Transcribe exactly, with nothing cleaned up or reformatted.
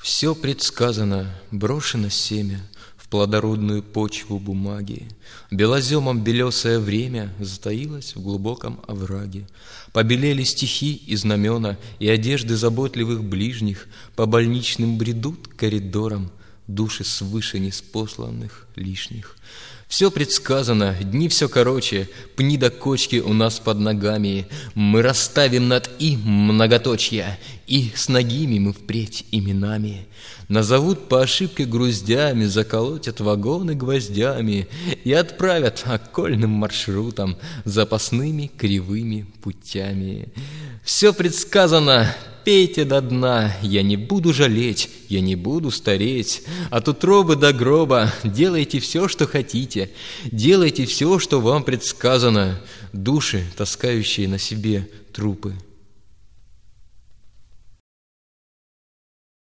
Все предсказано, брошено семя в плодородную почву бумаги. Белоземом белесое время затаилось в глубоком овраге. Побелели стихи и знамена, и одежды заботливых ближних по больничным бредут коридорам души свыше неспосланных лишних. Все предсказано, дни все короче, пни до кочки у нас под ногами. Мы расставим над «и» многоточья, и с ногими мы впредь именами. Назовут по ошибке груздями, заколотят вагоны гвоздями и отправят окольным маршрутом, запасными кривыми путями. Все предсказано, пейте до дна, я не буду жалеть, я не буду стареть. От утробы до гроба делайте все, что хотите, делайте все, что вам предсказано. Души, таскающие на себе трупы